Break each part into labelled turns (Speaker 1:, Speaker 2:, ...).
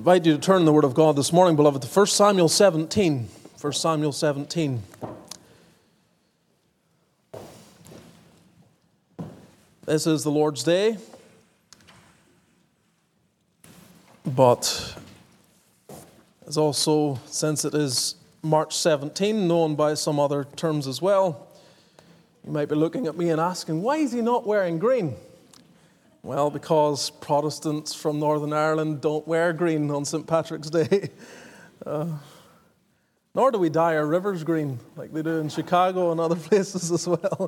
Speaker 1: I invite you to turn in the Word of God this morning, beloved, to 1 Samuel 17. 1 Samuel 17. This is the Lord's Day, but it's also, since it is March 17, known by some other terms as well, you might be looking at me and asking, why is he not wearing green? Well, because Protestants from Northern Ireland don't wear green on St. Patrick's Day. Nor do we dye our rivers green like they do in Chicago and other places as well.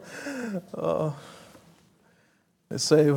Speaker 1: They say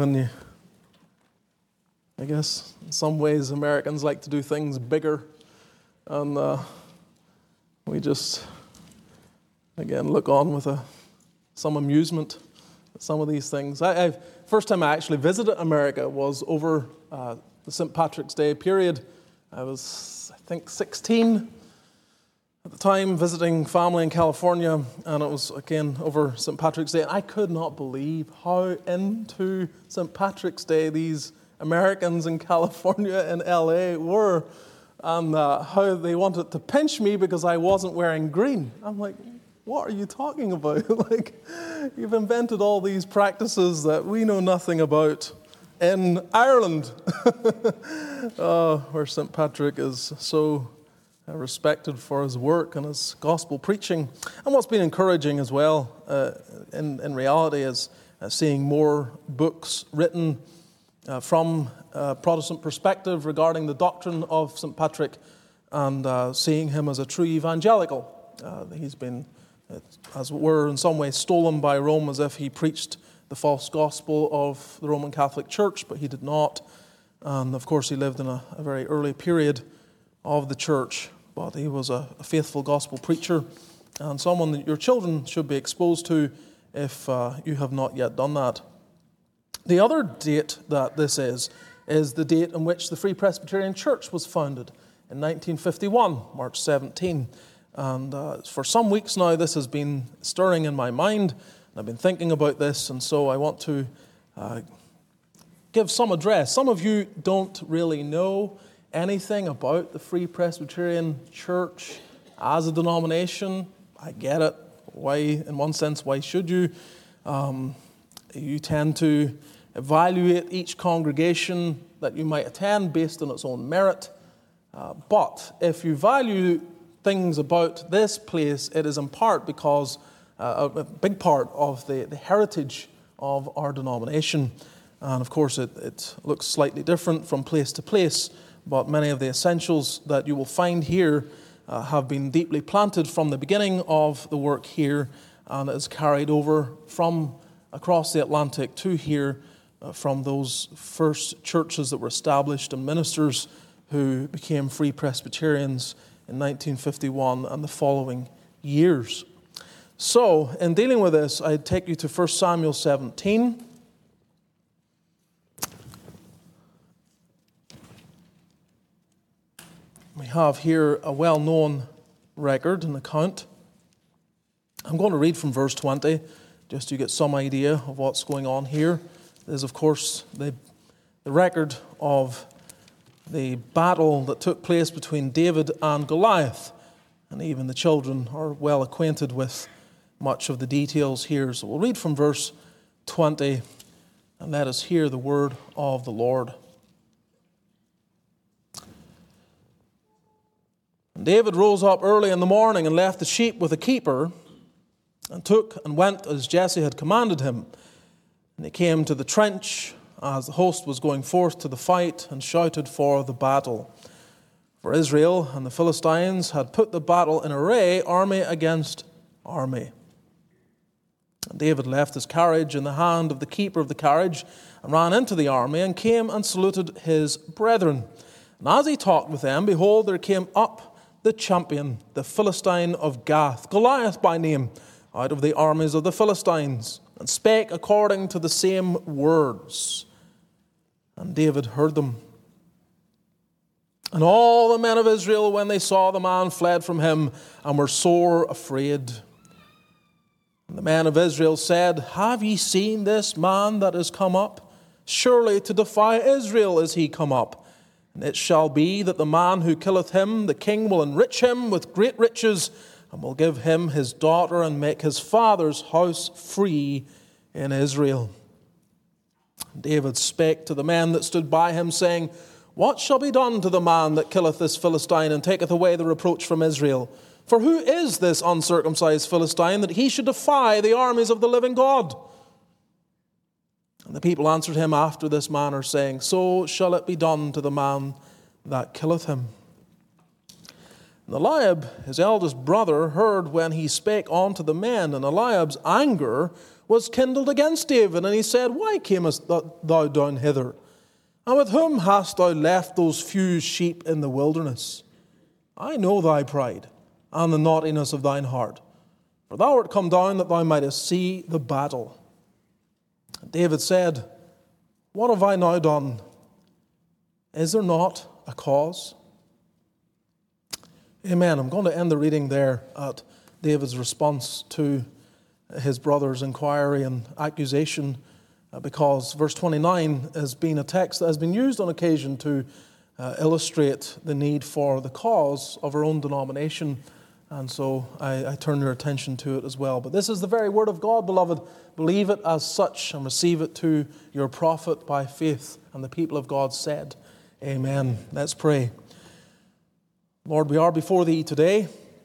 Speaker 1: I guess in some ways Americans like to do things bigger. And we just, again, look on with some amusement at some of these things. First time I actually visited America was over the St. Patrick's Day period. I was, I think, 16 at the time, visiting family in California, and it was, again, over St. Patrick's Day. And I could not believe how into St. Patrick's Day these Americans in California and LA were, and how they wanted to pinch me because I wasn't wearing green. I'm like, what are you talking about? Like, you've invented all these practices that we know nothing about in Ireland, where St. Patrick is so respected for his work and his gospel preaching. And what's been encouraging as well, in reality, is seeing more books written from a Protestant perspective regarding the doctrine of St. Patrick, and seeing him as a true evangelical. He's been, as it were, in some ways stolen by Rome, as if he preached the false gospel of the Roman Catholic Church, but he did not. And of course, he lived in a very early period of the church, but he was a faithful gospel preacher and someone that your children should be exposed to if you have not yet done that. The other date that this is the date in which the Free Presbyterian Church was founded in 1951, March 17. And for some weeks now, this has been stirring in my mind. I've been thinking about this, and so I want to give some address. Some of you don't really know anything about the Free Presbyterian Church as a denomination. I get it. Why, in one sense, why should you? You tend to evaluate each congregation that you might attend based on its own merit. But if you value things about this place, it is in part because a big part of the heritage of our denomination. And of course, it looks slightly different from place to place, but many of the essentials that you will find here have been deeply planted from the beginning of the work here, and is carried over from across the Atlantic to here from those first churches that were established and ministers who became Free Presbyterians in 1951 and the following years. So, in dealing with this, I'd take you to 1 Samuel 17. We have here a well-known record, an account. I'm going to read from verse 20, just to get some idea of what's going on here. There's, of course, the record of the battle that took place between David and Goliath. And even the children are well acquainted with much of the details here. So we'll read from verse 20, and let us hear the word of the Lord. And David rose up early in the morning and left the sheep with a keeper, and took and went as Jesse had commanded him. And he came to the trench as the host was going forth to the fight, and shouted for the battle. For Israel and the Philistines had put the battle in array, army against army. And David left his carriage in the hand of the keeper of the carriage, and ran into the army, and came and saluted his brethren. And as he talked with them, behold, there came up the champion, the Philistine of Gath, Goliath by name, out of the armies of the Philistines, and spake according to the same words. And David heard them. And all the men of Israel, when they saw the man, fled from him, and were sore afraid. And the men of Israel said, Have ye seen this man that is come up? Surely to defy Israel is he come up. And it shall be that the man who killeth him, the king will enrich him with great riches, and will give him his daughter, and make his father's house free in Israel. David spake to the men that stood by him, saying, What shall be done to the man that killeth this Philistine, and taketh away the reproach from Israel? For who is this uncircumcised Philistine, that he should defy the armies of the living God? And the people answered him after this manner, saying, So shall it be done to the man that killeth him. And Eliab, his eldest brother, heard when he spake unto the men, and Eliab's anger was kindled against David, and he said, Why camest thou down hither? And with whom hast thou left those few sheep in the wilderness? I know thy pride, and the naughtiness of thine heart. For thou art come down that thou mightest see the battle. And David said, What have I now done? Is there not a cause? Amen. I'm going to end the reading there at David's response to his brother's inquiry and accusation, because verse 29 has been a text that has been used on occasion to illustrate the need for the cause of our own denomination. And so I turn your attention to it as well. But this is the very word of God, beloved. Believe it as such and receive it to your profit by faith. And the people of God said, Amen. Let's pray. Lord, we are before Thee today.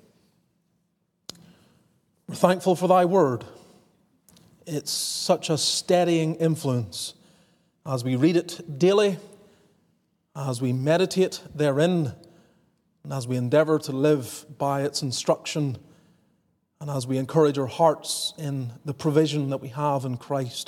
Speaker 1: We're thankful for Thy word. It's such a steadying influence as we read it daily, as we meditate therein, and as we endeavor to live by its instruction, and as we encourage our hearts in the provision that we have in Christ.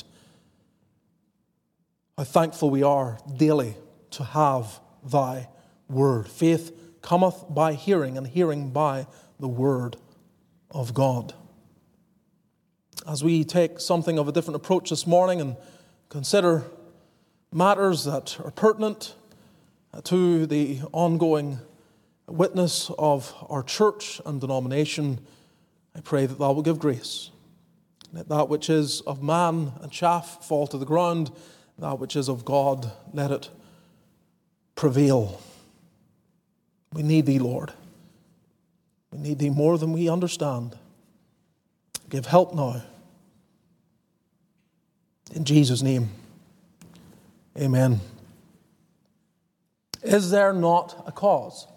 Speaker 1: How thankful we are daily to have Thy word. Faith cometh by hearing, and hearing by the word of God. As we take something of a different approach this morning and consider matters that are pertinent to the ongoing witness of our church and denomination, I pray that Thou will give grace. Let that which is of man and chaff fall to the ground, that which is of God, let it prevail. We need Thee, Lord. We need Thee more than we understand. Give help now. In Jesus' name, amen. Is there not a cause?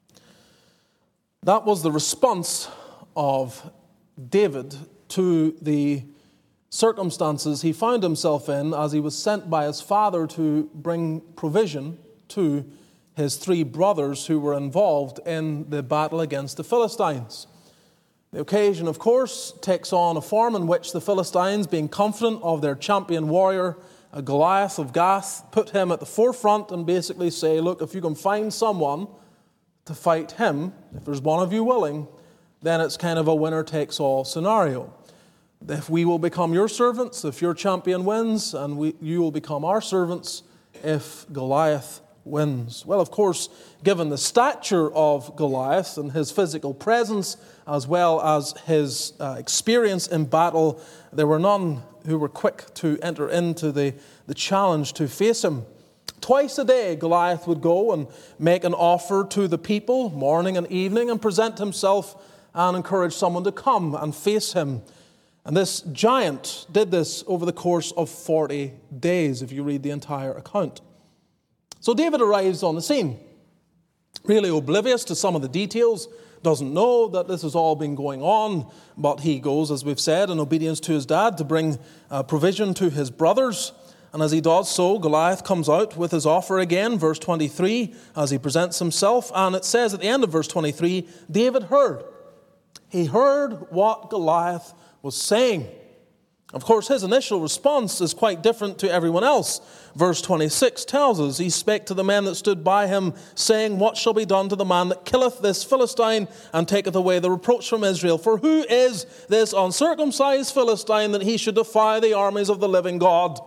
Speaker 1: That was the response of David to the circumstances he found himself in as he was sent by his father to bring provision to his three brothers who were involved in the battle against the Philistines. The occasion, of course, takes on a form in which the Philistines, being confident of their champion warrior, Goliath of Gath, put him at the forefront and basically say, look, if you can find someone to fight him, if there's one of you willing, then it's kind of a winner-takes-all scenario. If we will become your servants, if your champion wins, and you will become our servants if Goliath wins. Well, of course, given the stature of Goliath and his physical presence, as well as his experience in battle, there were none who were quick to enter into the challenge to face him. Twice a day, Goliath would go and make an offer to the people, morning and evening, and present himself and encourage someone to come and face him. And this giant did this over the course of 40 days, if you read the entire account. So David arrives on the scene, really oblivious to some of the details, doesn't know that this has all been going on, but he goes, as we've said, in obedience to his dad to bring provision to his brothers. And as he does so, Goliath comes out with his offer again, verse 23, as he presents himself. And it says at the end of verse 23, David heard. He heard what Goliath was saying. Of course, his initial response is quite different to everyone else. Verse 26 tells us, He spake to the men that stood by him, saying, What shall be done to the man that killeth this Philistine, and taketh away the reproach from Israel? For who is this uncircumcised Philistine, that he should defy the armies of the living God?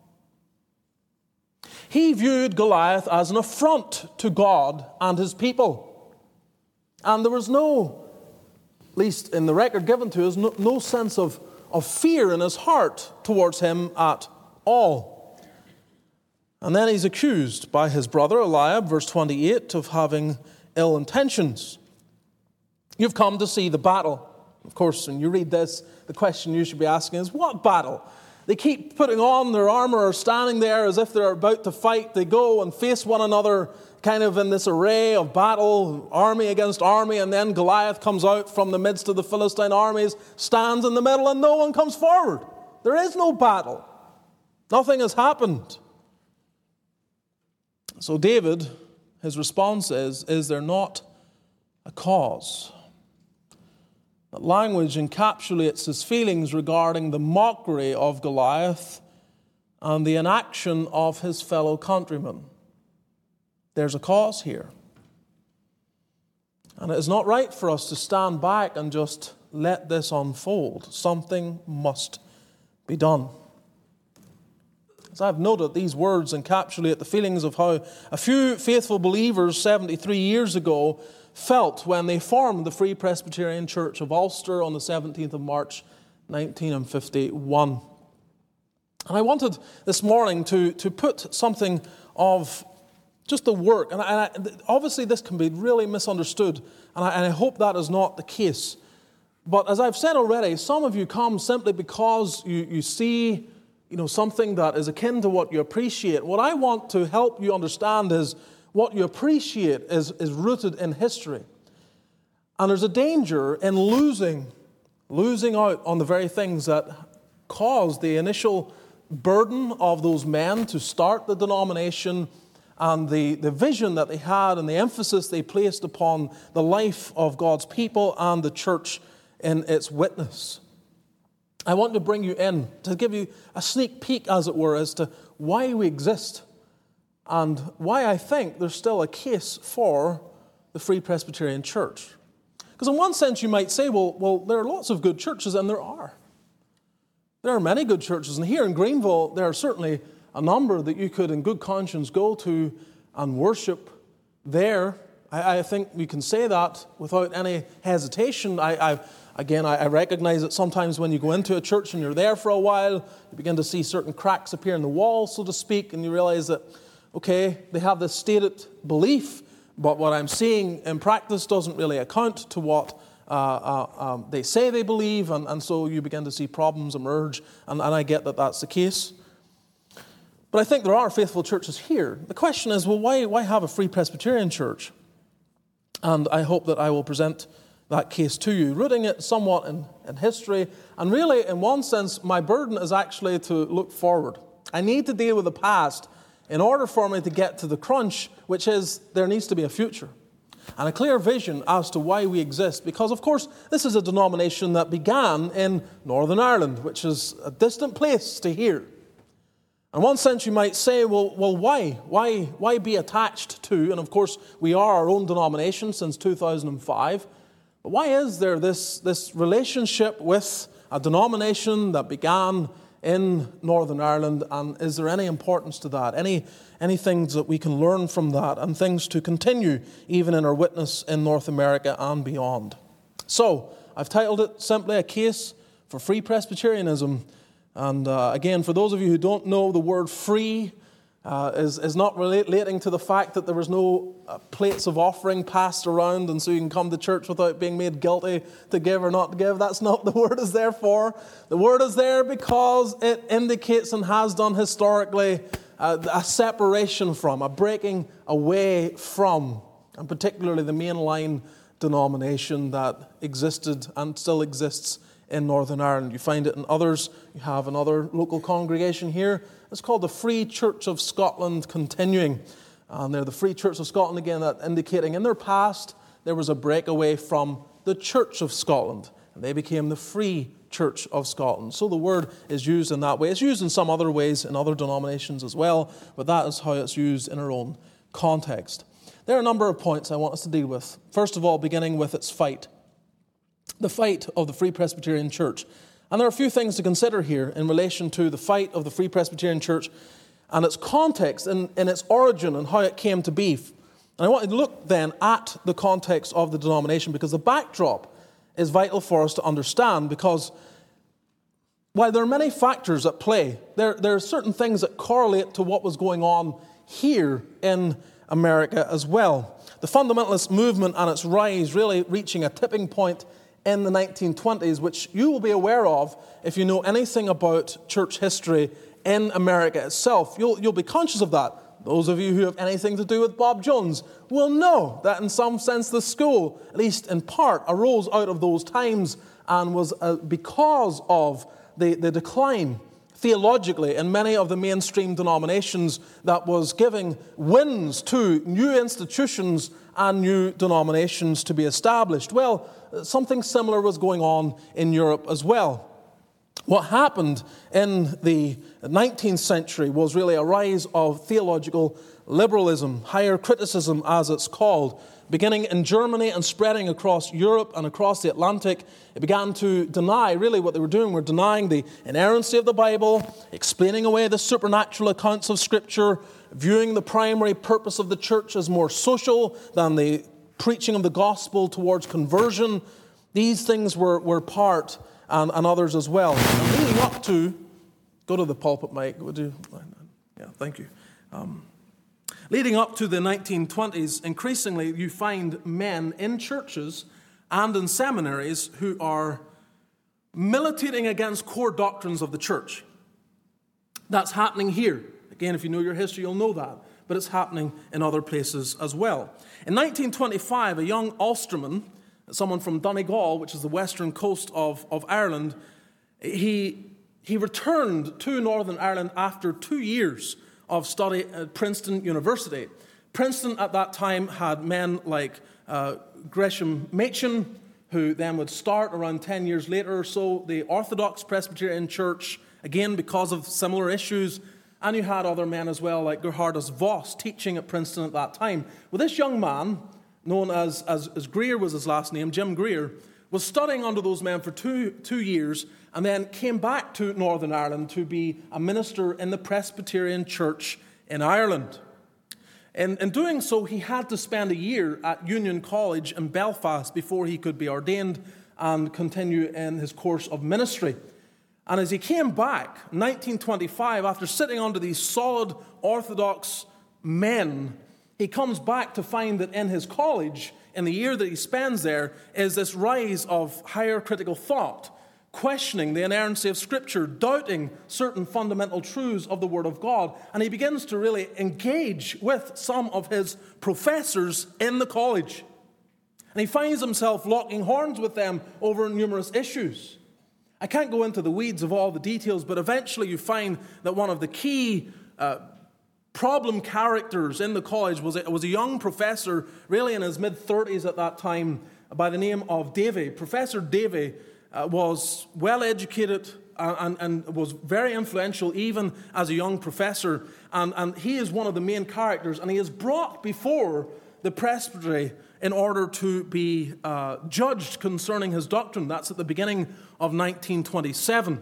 Speaker 1: He viewed Goliath as an affront to God and his people. And there was no, at least in the record given to us, no sense of fear in his heart towards him at all. And then he's accused by his brother Eliab, verse 28, of having ill intentions. You've come to see the battle. Of course, when you read this, the question you should be asking is, what battle? They keep putting on their armor or standing there as if they're about to fight. They go and face one another kind of in this array of battle, army against army, and then Goliath comes out from the midst of the Philistine armies, stands in the middle, and no one comes forward. There is no battle. Nothing has happened. So David, his response is there not a cause? That language encapsulates his feelings regarding the mockery of Goliath and the inaction of his fellow countrymen. There's a cause here. And it is not right for us to stand back and just let this unfold. Something must be done. As I've noted, these words encapsulate the feelings of how a few faithful believers 73 years ago felt when they formed the Free Presbyterian Church of Ulster on the 17th of March, 1951. And I wanted this morning to put something of just the work, and obviously this can be really misunderstood, and I hope that is not the case. But as I've said already, some of you come simply because you see something that is akin to what you appreciate. What I want to help you understand is what you appreciate is rooted in history. And there's a danger in losing out on the very things that caused the initial burden of those men to start the denomination, and the vision that they had and the emphasis they placed upon the life of God's people and the church in its witness. I want to bring you in to give you a sneak peek, as it were, as to why we exist and why I think there's still a case for the Free Presbyterian Church. Because in one sense you might say, well, there are lots of good churches, and there are. There are many good churches, and here in Greenville there are certainly a number that you could in good conscience go to and worship there. I think we can say that without any hesitation. I recognize that sometimes when you go into a church and you're there for a while, you begin to see certain cracks appear in the wall, so to speak, and you realize that, okay, they have this stated belief, but what I'm seeing in practice doesn't really account to what they say they believe, and so you begin to see problems emerge, and I get that that's the case. But I think there are faithful churches here. The question is, well, why have a Free Presbyterian Church? And I hope that I will present that case to you, rooting it somewhat in history. And really, in one sense, my burden is actually to look forward. I need to deal with the past in order for me to get to the crunch, which is there needs to be a future and a clear vision as to why we exist. Because, of course, this is a denomination that began in Northern Ireland, which is a distant place to here. In one sense, you might say, well, why? Why be attached to, and of course, we are our own denomination since 2005, but why is there this relationship with a denomination that began in Northern Ireland, and is there any importance to that? Any things that we can learn from that, and things to continue even in our witness in North America and beyond? So, I've titled it simply A Case for Free Presbyterianism. And again, for those of you who don't know, the word free is not relating to the fact that there was no plates of offering passed around and so you can come to church without being made guilty to give or not to give. That's not what the word is there for. The word is there because it indicates and has done historically a separation from, a breaking away from, and particularly the mainline denomination that existed and still exists in Northern Ireland. You find it in others. You have another local congregation here. It's called the Free Church of Scotland continuing. And they're the Free Church of Scotland, again, that indicating in their past there was a breakaway from the Church of Scotland. And they became the Free Church of Scotland. So the word is used in that way. It's used in some other ways in other denominations as well, but that is how it's used in our own context. There are a number of points I want us to deal with. First of all, beginning with its fight. The fight of the Free Presbyterian Church. And there are a few things to consider here in relation to the fight of the Free Presbyterian Church and its context and its origin and how it came to be. And I want to look then at the context of the denomination, because the backdrop is vital for us to understand, because while there are many factors at play, there are certain things that correlate to what was going on here in America as well. The fundamentalist movement and its rise really reaching a tipping point in the 1920s, which you will be aware of if you know anything about church history in America itself. You'll be conscious of that. Those of you who have anything to do with Bob Jones will know that in some sense the school, at least in part, arose out of those times and was because of the decline theologically in many of the mainstream denominations that was giving wins to new institutions and new denominations to be established. Well, something similar was going on in Europe as well. What happened in the 19th century was really a rise of theological liberalism, higher criticism as it's called, beginning in Germany and spreading across Europe and across the Atlantic. It began to deny, really what they were doing, were denying the inerrancy of the Bible, explaining away the supernatural accounts of Scripture, viewing the primary purpose of the church as more social than the preaching of the gospel towards conversion. These things were part, and others as well. And leading up to, go to the pulpit, Mike, would you? Yeah, thank you. Leading up to the 1920s, increasingly you find men in churches and in seminaries who are militating against core doctrines of the church. That's happening here. Again, if you know your history, you'll know that. But it's happening in other places as well. In 1925, a young Ulsterman, someone from Donegal, which is the western coast of Ireland, he returned to Northern Ireland after 2 years of study at Princeton University. Princeton at that time had men like Gresham Machen, who then would start around 10 years later or so, the Orthodox Presbyterian Church, again because of similar issues. And you had other men as well, like Gerhardus Voss, teaching at Princeton at that time. Well, this young man, known as Greer was his last name, Jim Greer, was studying under those men for two years and then came back to Northern Ireland to be a minister in the Presbyterian Church in Ireland. In doing so, he had to spend a year at Union College in Belfast before he could be ordained and continue in his course of ministry. And as he came back, 1925, after sitting under these solid Orthodox men, he comes back to find that in his college, in the year that he spends there, is this rise of higher critical thought, questioning the inerrancy of Scripture, doubting certain fundamental truths of the Word of God. And he begins to really engage with some of his professors in the college. And he finds himself locking horns with them over numerous issues. I can't go into the weeds of all the details, but eventually you find that one of the key problem characters in the college was a young professor, really in his mid-30s at that time, by the name of Davy. Professor Davy was well-educated and was very influential even as a young professor. And he is one of the main characters, and he is brought before the presbytery in order to be judged concerning his doctrine. That's at the beginning of 1927.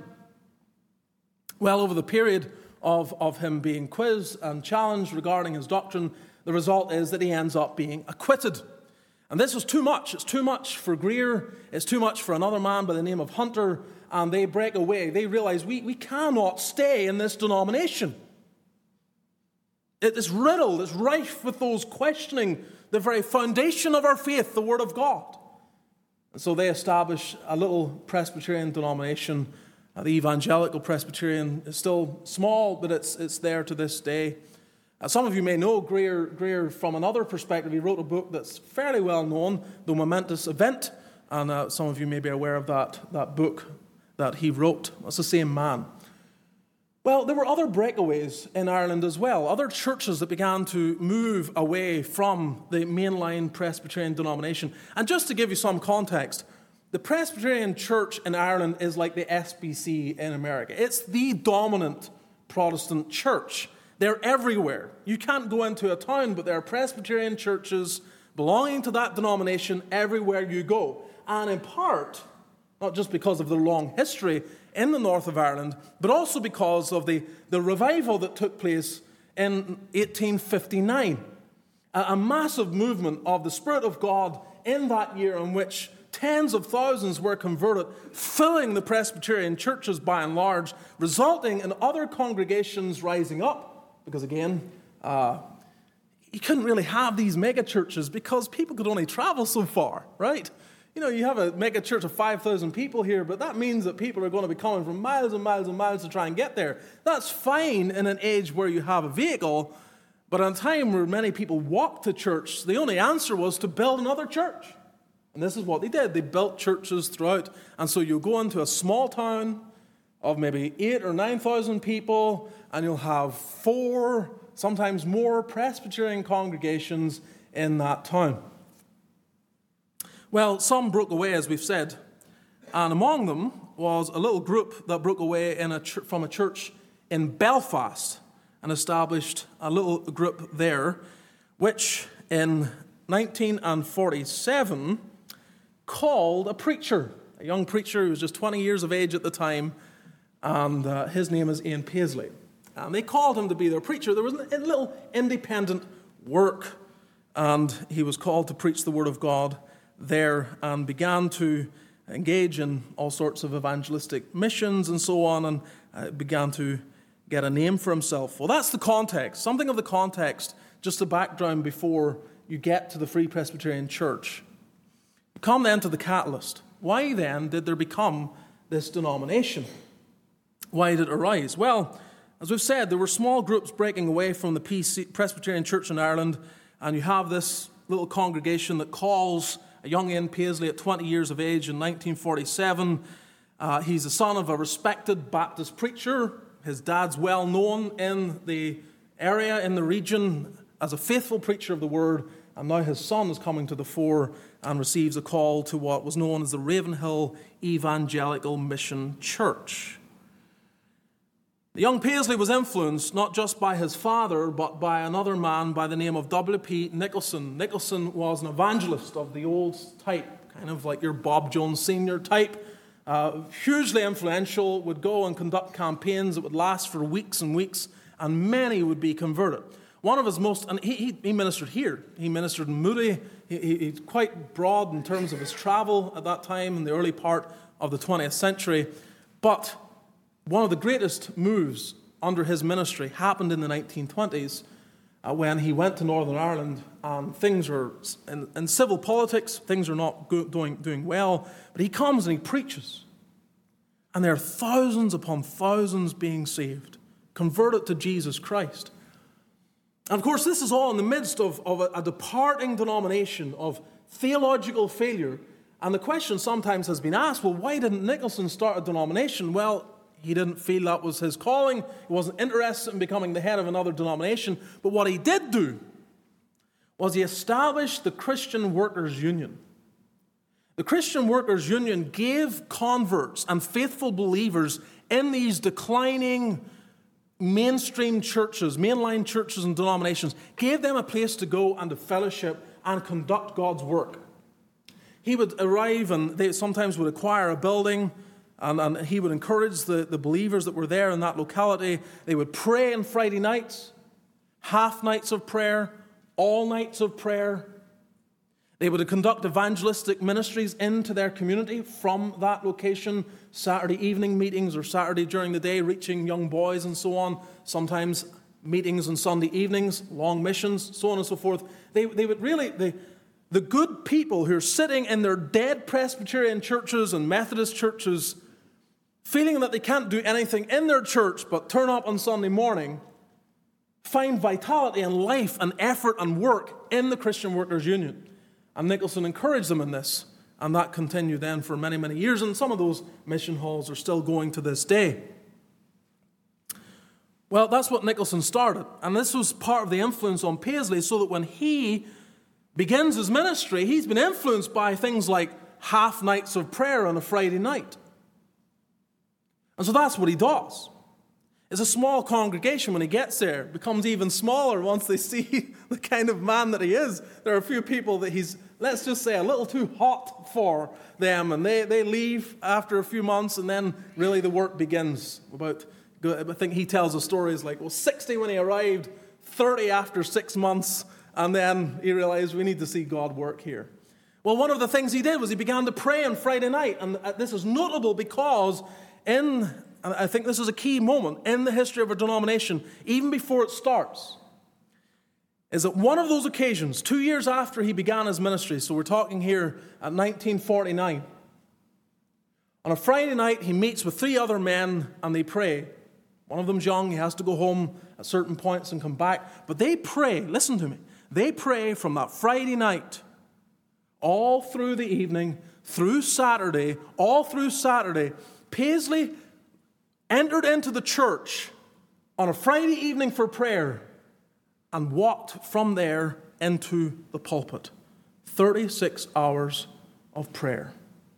Speaker 1: Well, over the period of him being quizzed and challenged regarding his doctrine, the result is that he ends up being acquitted. And this was too much. It's too much for Greer. It's too much for another man by the name of Hunter. And they break away. They realize we cannot stay in this denomination. It is riddled. It's rife with those questioning the very foundation of our faith, the Word of God. And so they establish a little Presbyterian denomination. The Evangelical Presbyterian is still small, but it's there to this day. Some of you may know Greer from another perspective. He wrote a book that's fairly well known, The Momentous Event, and some of you may be aware of that book that he wrote. It's the same man. Well, there were other breakaways in Ireland as well, other churches that began to move away from the mainline Presbyterian denomination. And just to give you some context, the Presbyterian Church in Ireland is like the SBC in America. It's the dominant Protestant church. They're everywhere. You can't go into a town, but there are Presbyterian churches belonging to that denomination everywhere you go. And in part, not just because of the long history in the north of Ireland, but also because of the revival that took place in 1859. A massive movement of the Spirit of God in that year in which Tens of thousands were converted, filling the Presbyterian churches by and large, resulting in other congregations rising up. Because again, you couldn't really have these mega churches because people could only travel so far, right? You know, you have a mega church of 5,000 people here, but that means that people are going to be coming from miles and miles and miles to try and get there. That's fine in an age where you have a vehicle, but in a time where many people walked to church, the only answer was to build another church. And this is what they did. They built churches throughout. And so you'll go into a small town of maybe 8,000 or 9,000 people, and you'll have 4, sometimes more Presbyterian congregations in that town. Well, some broke away, as we've said, and among them was a little group that broke away from a church in Belfast and established a little group there, which in 1947 called a preacher, a young preacher who was just 20 years of age at the time, and his name is Ian Paisley. And they called him to be their preacher. There was a little independent work, and he was called to preach the Word of God there and began to engage in all sorts of evangelistic missions and so on, and began to get a name for himself. Well, that's the context, something of the context, just the background before you get to the Free Presbyterian Church. Come then to the catalyst. Why then did there become this denomination? Why did it arise? Well, as we've said, there were small groups breaking away from the Presbyterian Church in Ireland, and you have this little congregation that calls a young Ian Paisley at 20 years of age in 1947. He's the son of a respected Baptist preacher. His dad's well known in the area, in the region, as a faithful preacher of the Word. And now his son is coming to the fore and receives a call to what was known as the Ravenhill Evangelical Mission Church. The young Paisley was influenced not just by his father, but by another man by the name of W.P. Nicholson. Nicholson was an evangelist of the old type, kind of like your Bob Jones Sr. type. Hugely influential, would go and conduct campaigns that would last for weeks and weeks, and many would be converted. One of his most, and he ministered here. He ministered in Moody. He's quite broad in terms of his travel at that time in the early part of the 20th century. But one of the greatest moves under his ministry happened in the 1920s when he went to Northern Ireland, and things were, in civil politics, things are not doing well, but he comes and he preaches. And there are thousands upon thousands being saved, converted to Jesus Christ. And of course, this is all in the midst of a departing denomination, of theological failure. And the question sometimes has been asked, well, why didn't Nicholson start a denomination? Well, he didn't feel that was his calling. He wasn't interested in becoming the head of another denomination. But what he did do was he established the Christian Workers' Union. The Christian Workers' Union gave converts and faithful believers in these declining mainstream churches, mainline churches and denominations, gave them a place to go and to fellowship and conduct God's work. He would arrive, and they sometimes would acquire a building, and he would encourage the believers that were there in that locality. They would pray on Friday nights, half nights of prayer, all nights of prayer. They would conduct evangelistic ministries into their community from that location, Saturday evening meetings or Saturday during the day, reaching young boys and so on, sometimes meetings on Sunday evenings, long missions, so on and so forth. They would really, the good people who are sitting in their dead Presbyterian churches and Methodist churches, feeling that they can't do anything in their church but turn up on Sunday morning, find vitality and life and effort and work in the Christian Workers' Union. And Nicholson encouraged them in this, and that continued then for many, many years, and some of those mission halls are still going to this day. Well, that's what Nicholson started, and this was part of the influence on Paisley, so that when he begins his ministry, he's been influenced by things like half nights of prayer on a Friday night. And so that's what he does. It's a small congregation when he gets there. It becomes even smaller once they see the kind of man that he is. There are a few people that he's, let's just say, a little too hot for them, and they leave after a few months, and then really the work begins. I think he tells the stories like, 60 when he arrived, 30 after 6 months, and then he realized we need to see God work here. Well, one of the things he did was he began to pray on Friday night. And this is notable because and I think this is a key moment in the history of our denomination, even before it starts, is that one of those occasions, 2 years after he began his ministry, so we're talking here at 1949, on a Friday night he meets with 3 other men and they pray. One of them's young, he has to go home at certain points and come back. But they pray, listen to me, they pray from that Friday night all through the evening, through Saturday, all through Saturday. Paisley entered into the church on a Friday evening for prayer and walked from there into the pulpit. 36 hours of prayer.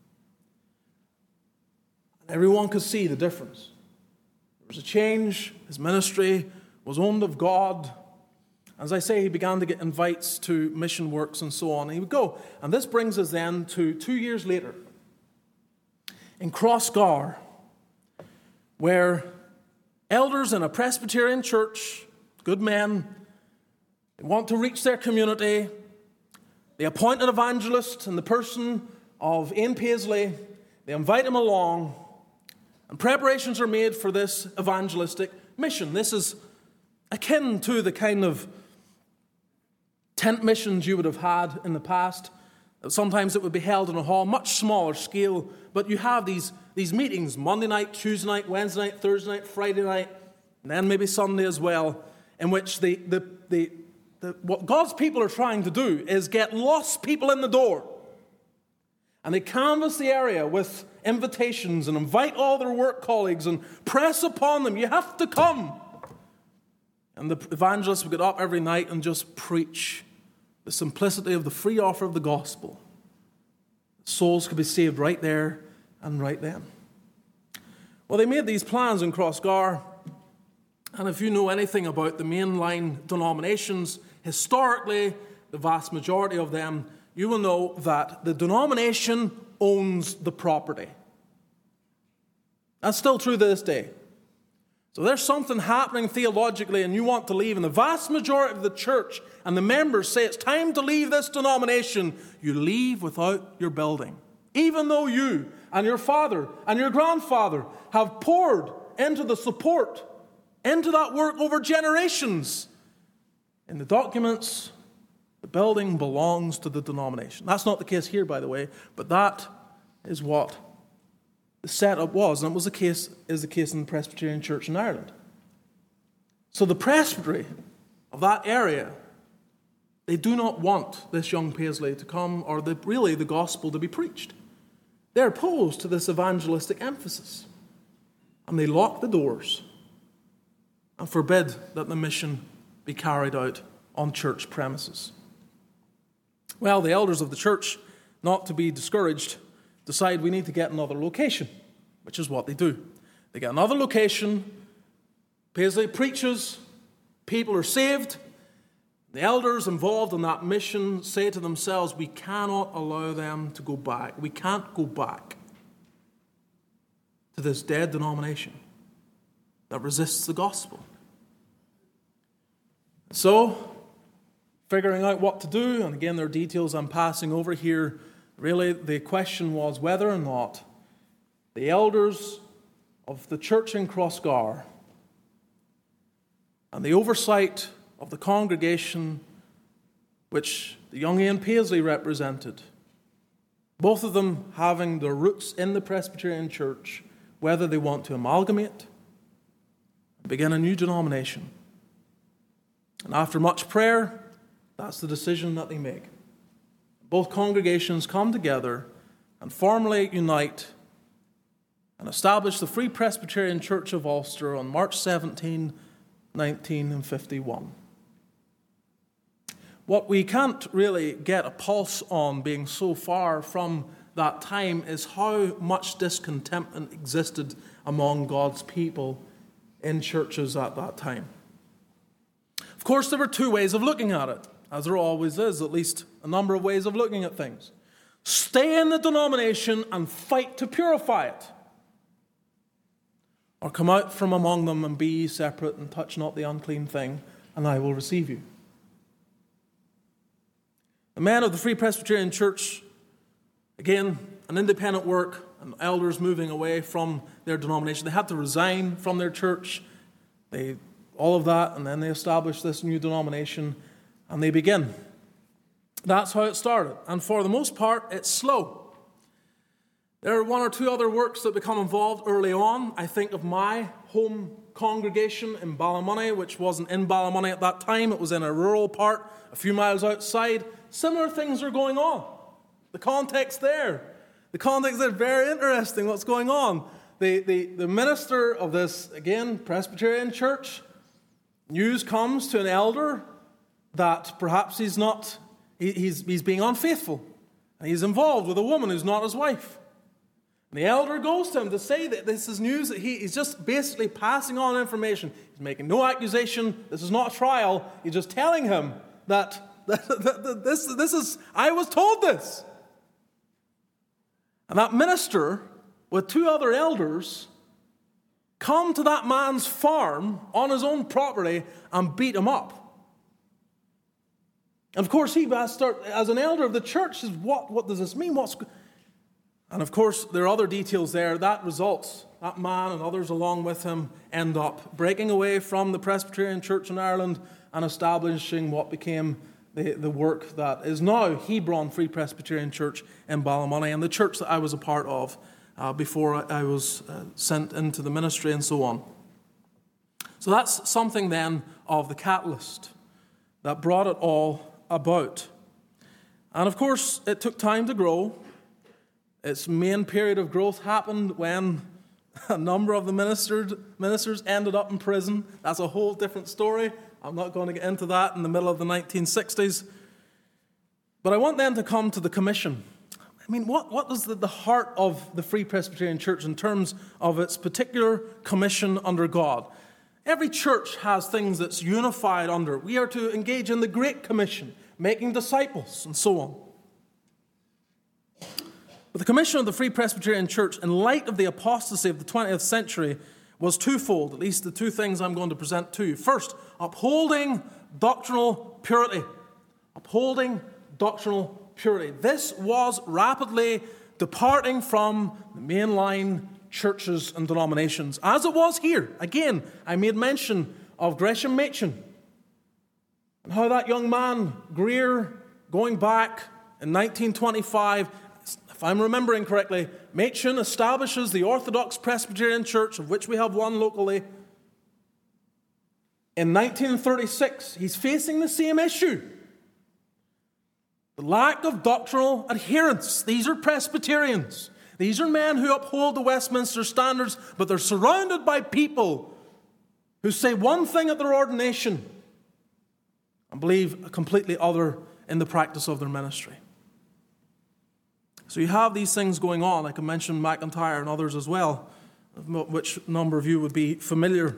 Speaker 1: Everyone could see the difference. There was a change. His ministry was owned of God. As I say, he began to get invites to mission works and so on. And he would go. And this brings us then to 2 years later in Crossgar, where elders in a Presbyterian church, good men, they want to reach their community. They appoint an evangelist in the person of Ian Paisley. They invite him along, and preparations are made for this evangelistic mission. This is akin to the kind of tent missions you would have had in the past. Sometimes it would be held in a hall, much smaller scale, but you have these meetings, Monday night, Tuesday night, Wednesday night, Thursday night, Friday night, and then maybe Sunday as well, in which what God's people are trying to do is get lost people in the door. And they canvass the area with invitations and invite all their work colleagues and press upon them, you have to come. And the evangelists would get up every night and just preach the simplicity of the free offer of the gospel. Souls could be saved right there and right then. Well, they made these plans in Crossgar, and if you know anything about the mainline denominations, historically, the vast majority of them, you will know that the denomination owns the property. That's still true to this day. So there's something happening theologically and you want to leave, and the vast majority of the church and the members say it's time to leave this denomination, you leave without your building. Even though you and your father and your grandfather have poured into the support, into that work over generations. In the documents, the building belongs to the denomination. That's not the case here, by the way, but that is what the setup was, and it was the case in the Presbyterian Church in Ireland. So the presbytery of that area, they do not want this young Paisley to come, or really the gospel to be preached. They're opposed to this evangelistic emphasis, and they lock the doors and forbid that the mission be carried out on church premises. Well, the elders of the church, not to be discouraged, decide we need to get another location, which is what they do. They get another location, Paisley preaches, people are saved. The elders involved in that mission say to themselves, we cannot allow them to go back. We can't go back to this dead denomination that resists the gospel. So, figuring out what to do, and again there are details I'm passing over here. Really, the question was whether or not the elders of the church in Crossgar and the oversight of the congregation which the young Ian Paisley represented, both of them having their roots in the Presbyterian Church, whether they want to amalgamate and begin a new denomination. And after much prayer, that's the decision that they make. Both congregations come together and formally unite and establish the Free Presbyterian Church of Ulster on March 17, 1951. What we can't really get a pulse on, being so far from that time, is how much discontentment existed among God's people in churches at that time. Of course, there were two ways of looking at it, as there always is, at least a number of ways of looking at things. Stay in the denomination and fight to purify it. Or come out from among them and be ye separate and touch not the unclean thing, and I will receive you. The men of the Free Presbyterian Church Again, an independent work, and elders moving away from their denomination. They had to resign from their church, all of that, and then they established this new denomination, and they begin. That's how it started. And for the most part, it's slow. There are one or two other works that become involved early on. I think of my home congregation in Ballymoney, which wasn't in Ballymoney at that time. It was in a rural part, a few miles outside. Similar things are going on. The context there, very interesting what's going on. The minister of this, again, Presbyterian church, news comes to an elder that perhaps he's being unfaithful. And he's involved with a woman who's not his wife. And the elder goes to him to say that this is news, that he's just basically passing on information. He's making no accusation. This is not a trial. He's just telling him that this is, I was told this. And that minister, with two other elders, come to that man's farm on his own property and beat him up. And of course, he as an elder of the church, says, what does this mean? And of course, there are other details there. That results, that man and others along with him end up breaking away from the Presbyterian Church in Ireland and establishing what became the work that is now Hebron Free Presbyterian Church in Ballymoney, and the church that I was a part of before I was sent into the ministry and so on. So that's something then of the catalyst that brought it all about. And of course, it took time to grow. Its main period of growth happened when a number of the ministers ended up in prison. That's a whole different story. I'm not going to get into that in the middle of the 1960s. But I want then to come to the commission. I mean, what is the heart of the Free Presbyterian Church in terms of its particular commission under God? Every church has things that's unified under. We are to engage in the Great Commission, making disciples, and so on. But the commission of the Free Presbyterian Church, in light of the apostasy of the 20th century, was twofold, at least the two things I'm going to present to you. First, upholding doctrinal purity. Upholding doctrinal purity. This was rapidly departing from the mainline churches and denominations, as it was here. Again, I made mention of Gresham Machen and how that young man, Greer, going back in 1925, if I'm remembering correctly, Machen establishes the Orthodox Presbyterian Church, of which we have one locally. In 1936, he's facing the same issue. The lack of doctrinal adherence. These are Presbyterians. These are men who uphold the Westminster standards, but they're surrounded by people who say one thing at their ordination and believe a completely other in the practice of their ministry. So you have these things going on. I can mention McIntyre and others as well, which a number of you would be familiar.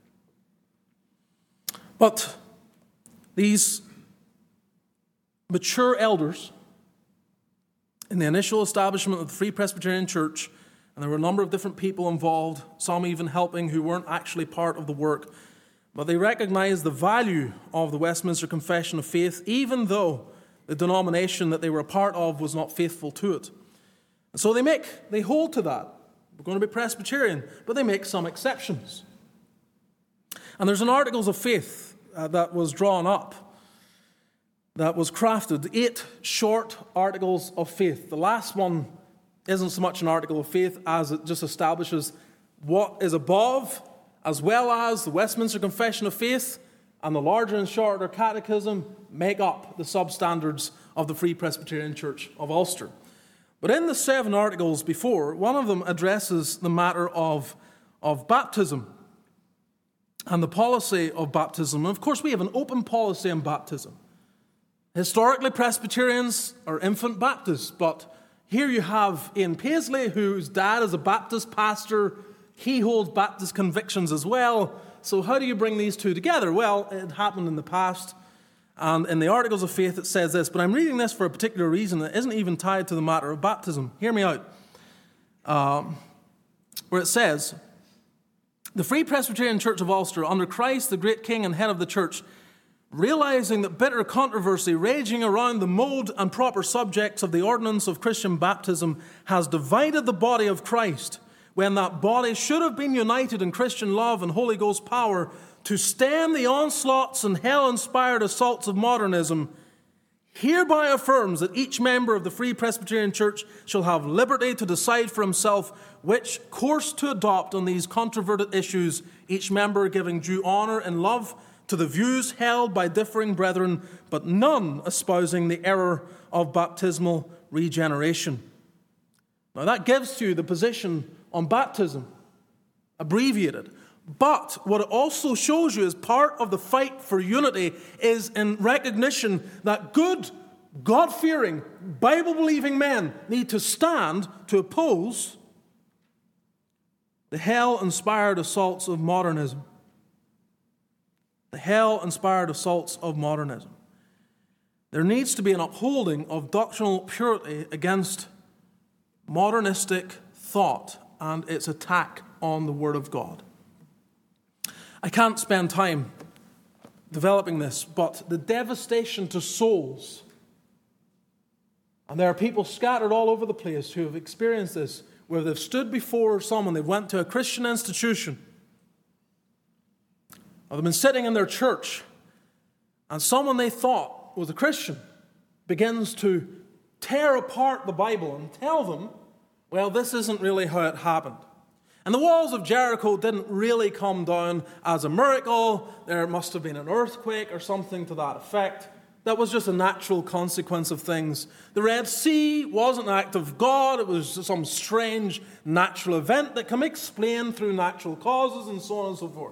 Speaker 1: But these mature elders in the initial establishment of the Free Presbyterian Church, and there were a number of different people involved, some even helping who weren't actually part of the work, but they recognized the value of the Westminster Confession of Faith, even though the denomination that they were a part of was not faithful to it. And so they hold to that. We're going to be Presbyterian, but they make some exceptions. And there's an Articles of Faith that was drawn up, that was crafted, 8 short Articles of Faith. The last one isn't so much an Article of Faith as it just establishes what is above, as well as the Westminster Confession of Faith and the larger and shorter catechism make up the substandards of the Free Presbyterian Church of Ulster. But in the 7 articles before, one of them addresses the matter of baptism and the policy of baptism. And of course, we have an open policy on baptism. Historically, Presbyterians are infant Baptists, but here you have Ian Paisley, whose dad is a Baptist pastor. He holds Baptist convictions as well. So how do you bring these two together? Well, it happened in the past, and in the Articles of Faith it says this, but I'm reading this for a particular reason that isn't even tied to the matter of baptism. Hear me out. Where it says, the Free Presbyterian Church of Ulster, under Christ, the great King and head of the church, realizing that bitter controversy raging around the mode and proper subjects of the ordinance of Christian baptism has divided the body of Christ, when that body should have been united in Christian love and Holy Ghost power to stem the onslaughts and hell-inspired assaults of modernism, hereby affirms that each member of the Free Presbyterian Church shall have liberty to decide for himself which course to adopt on these controverted issues, each member giving due honor and love to the views held by differing brethren, but none espousing the error of baptismal regeneration. Now that gives to you the position on baptism, abbreviated. But what it also shows you as part of the fight for unity is in recognition that good, God-fearing, Bible-believing men need to stand to oppose the hell-inspired assaults of modernism. The hell-inspired assaults of modernism. There needs to be an upholding of doctrinal purity against modernistic thought and its attack on the Word of God. I can't spend time developing this, but the devastation to souls, and there are people scattered all over the place who have experienced this, where they've stood before someone, they've went to a Christian institution, or they've been sitting in their church, and someone they thought was a Christian begins to tear apart the Bible and tell them, well, this isn't really how it happened. And the walls of Jericho didn't really come down as a miracle. There must have been an earthquake or something to that effect. That was just a natural consequence of things. The Red Sea wasn't an act of God. It was some strange natural event that can be explained through natural causes and so on and so forth.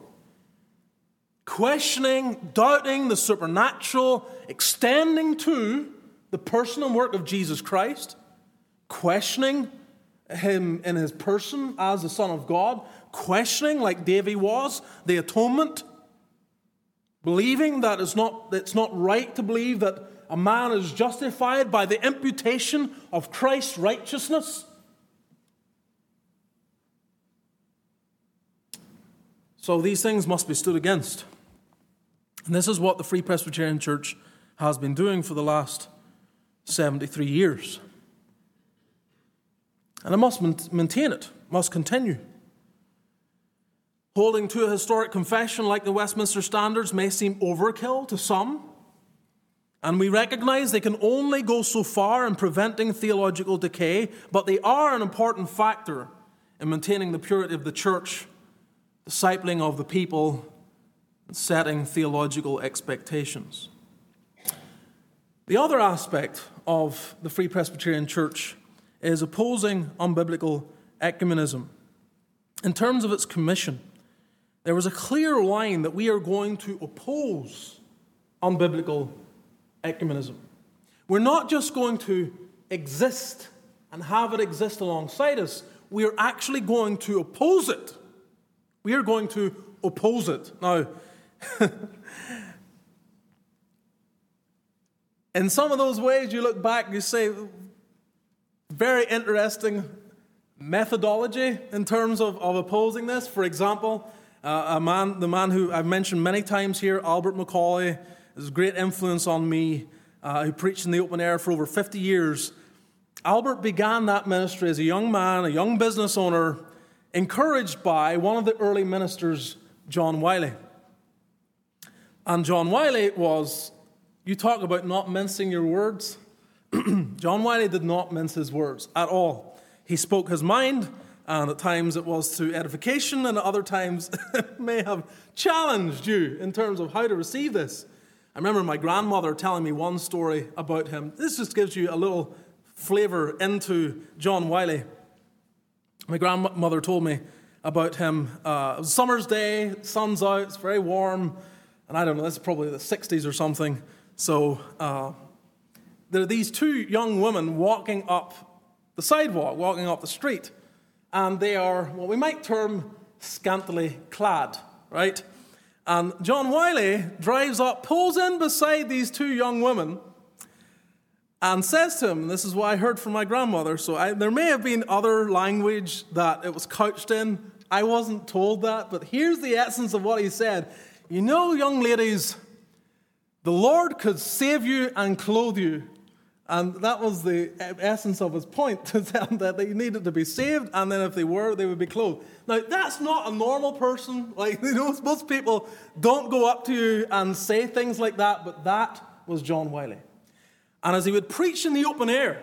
Speaker 1: Questioning, doubting the supernatural, extending to the person and work of Jesus Christ, questioning him in his person as the Son of God, questioning, like David was, the atonement, believing that it's not right to believe that a man is justified by the imputation of Christ's righteousness. So these things must be stood against. And this is what the Free Presbyterian Church has been doing for the last 73 years. And it must maintain it, must continue. Holding to a historic confession like the Westminster Standards may seem overkill to some, and we recognize they can only go so far in preventing theological decay, but they are an important factor in maintaining the purity of the church, discipling of the people, and setting theological expectations. The other aspect of the Free Presbyterian Church is opposing unbiblical ecumenism. In terms of its commission, there was a clear line that we are going to oppose unbiblical ecumenism. We're not just going to exist and have it exist alongside us. We are actually going to oppose it. We are going to oppose it. Now, in some of those ways you look back and you say, very interesting methodology in terms of opposing this. For example, the man who I've mentioned many times here, Albert Macaulay, has a great influence on me, who preached in the open air for over 50 years. Albert began that ministry as a young man, a young business owner, encouraged by one of the early ministers, John Wiley. And John Wiley was, you talk about not mincing your words. John Wiley did not mince his words at all. He spoke his mind, and at times it was through edification, and at other times it may have challenged you in terms of how to receive this. I remember my grandmother telling me one story about him. This just gives you a little flavor into John Wiley. My grandmother told me about him. It was a summer's day, sun's out, it's very warm, and I don't know, this is probably the 60s or something. So there are these two young women walking up the sidewalk, walking up the street, and they are what we might term scantily clad, right? And John Wiley drives up, pulls in beside these two young women, and says to him, this is what I heard from my grandmother, so there may have been other language that it was couched in. I wasn't told that, but here's the essence of what he said. You know, young ladies, The Lord could save you and clothe you. And that was the essence of his point, to tell them that they needed to be saved, and then if they were, they would be clothed. Now, that's not a normal person. Like, most people don't go up to you and say things like that, but that was John Wiley. And as he would preach in the open air,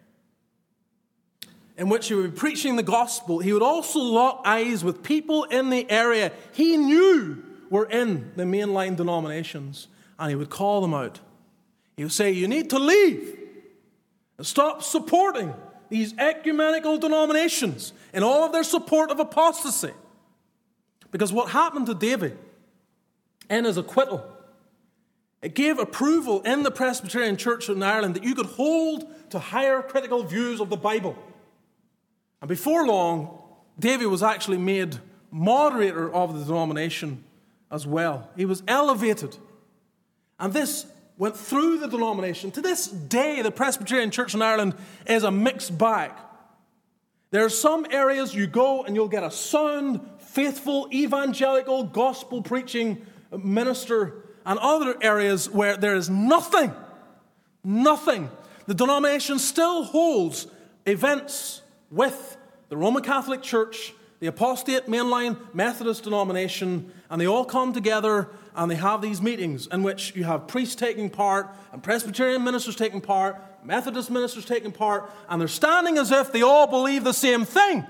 Speaker 1: in which he would be preaching the gospel, he would also lock eyes with people in the area he knew were in the mainline denominations, and he would call them out. He would say, you need to leave. Stop supporting these ecumenical denominations in all of their support of apostasy. Because what happened to David in his acquittal, it gave approval in the Presbyterian Church in Ireland that you could hold to higher critical views of the Bible. And before long, David was actually made moderator of the denomination as well. He was elevated. And this went through the denomination. To this day, the Presbyterian Church in Ireland is a mixed bag. There are some areas you go and you'll get a sound, faithful, evangelical, gospel-preaching minister, and other areas where there is nothing. Nothing. The denomination still holds events with the Roman Catholic Church, the apostate mainline Methodist denomination, and they all come together and they have these meetings in which you have priests taking part and Presbyterian ministers taking part, Methodist ministers taking part, and they're standing as if they all believe the same thing.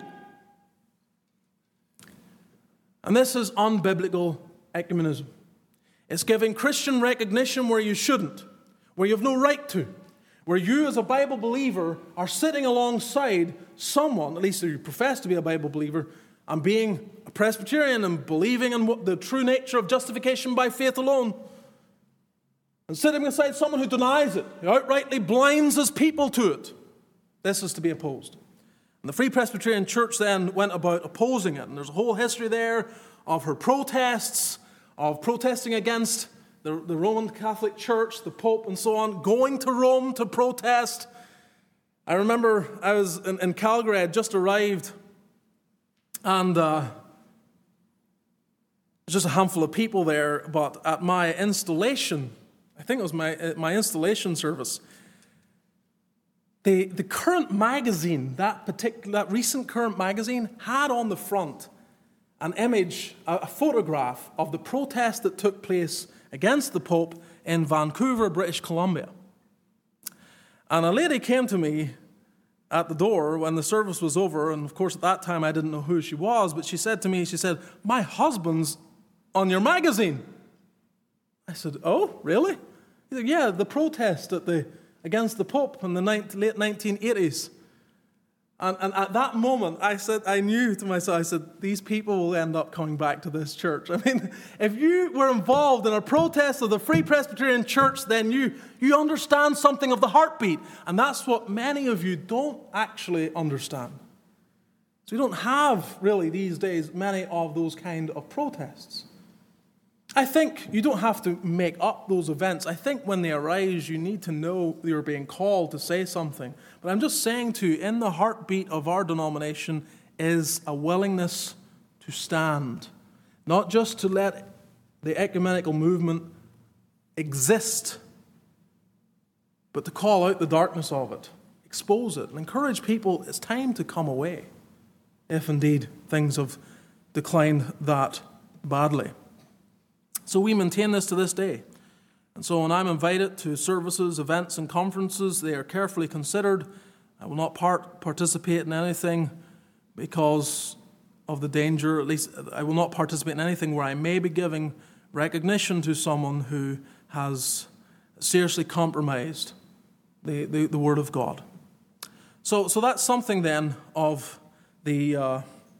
Speaker 1: And this is unbiblical ecumenism. It's giving Christian recognition where you shouldn't, where you have no right to, where you as a Bible believer are sitting alongside someone, at least if you profess to be a Bible believer, and being a Presbyterian and believing in the true nature of justification by faith alone, and sitting beside someone who denies it, who outrightly blinds his people to it. This is to be opposed. And the Free Presbyterian Church then went about opposing it. And there's a whole history there of her protests, of protesting against the Roman Catholic Church, the Pope, and so on, going to Rome to protest. I remember I was in Calgary. I had just arrived. And there's just a handful of people there, but at my installation, I think it was my installation service, the Current magazine, that recent Current magazine, had on the front an image, a photograph of the protest that took place against the Pope in Vancouver, British Columbia. And a lady came to me at the door when the service was over, and of course at that time I didn't know who she was, but she said to me, my husband's on your magazine. I said, oh, really? He said, yeah, the protest against the Pope in the late 1980s. And at that moment, I knew to myself, these people will end up coming back to this church. I mean, if you were involved in a protest of the Free Presbyterian Church, then you understand something of the heartbeat. And that's what many of you don't actually understand. So you don't have, really, these days, many of those kind of protests. I think you don't have to make up those events. I think when they arise, you need to know you're being called to say something. But I'm just saying to you, in the heartbeat of our denomination is a willingness to stand. Not just to let the ecumenical movement exist, but to call out the darkness of it, expose it, and encourage people, it's time to come away, if indeed things have declined that badly. So we maintain this to this day. And so when I'm invited to services, events, and conferences, they are carefully considered. I will not participate in anything because of the danger. At least I will not participate in anything where I may be giving recognition to someone who has seriously compromised the Word of God. So that's something then of the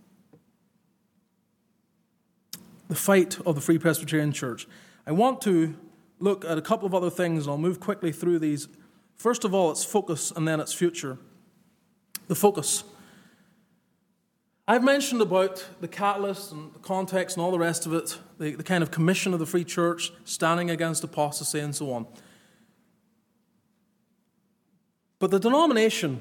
Speaker 1: fight of the Free Presbyterian Church. I want to look at a couple of other things, and I'll move quickly through these. First of all, its focus, and then its future. The focus. I've mentioned about the catalyst and the context and all the rest of it, the kind of commission of the Free Church, standing against apostasy and so on. But the denomination,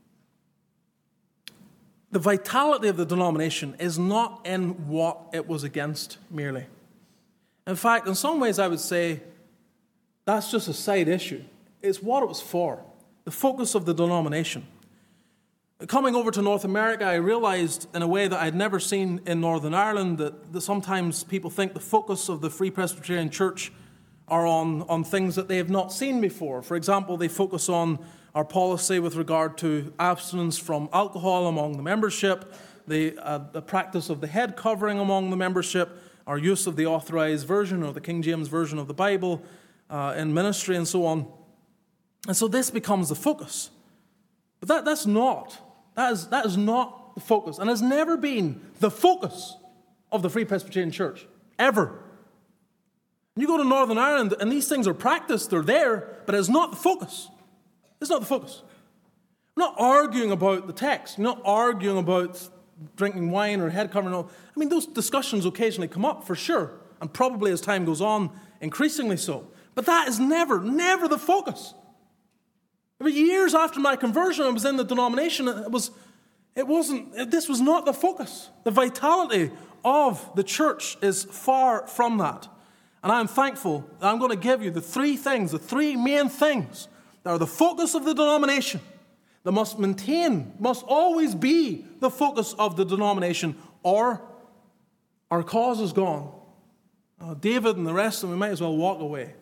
Speaker 1: the vitality of the denomination is not in what it was against merely. In fact, in some ways I would say That's just a side issue. It's what it was for, the focus of the denomination. Coming over to North America, I realized in a way that I'd never seen in Northern Ireland that sometimes people think the focus of the Free Presbyterian Church are on things that they have not seen before. For example, they focus on our policy with regard to abstinence from alcohol among the membership, the practice of the head covering among the membership, our use of the Authorized Version or the King James Version of the Bible in ministry and so on. And so this becomes the focus. But that is not the focus, and has never been the focus of the Free Presbyterian Church, ever. You go to Northern Ireland, and these things are practiced, they're there, but it's not the focus. It's not the focus. We're not arguing about the text. We're not arguing about drinking wine or head covering. I mean, those discussions occasionally come up, for sure, and probably as time goes on, increasingly so. But that is never the focus. Years after my conversion, I was in the denomination. This was not the focus. The vitality of the church is far from that. And I'm thankful that I'm going to give you the three main things that are the focus of the denomination, that must always be the focus of the denomination, or our cause is gone. David and the rest of them, we might as well walk away.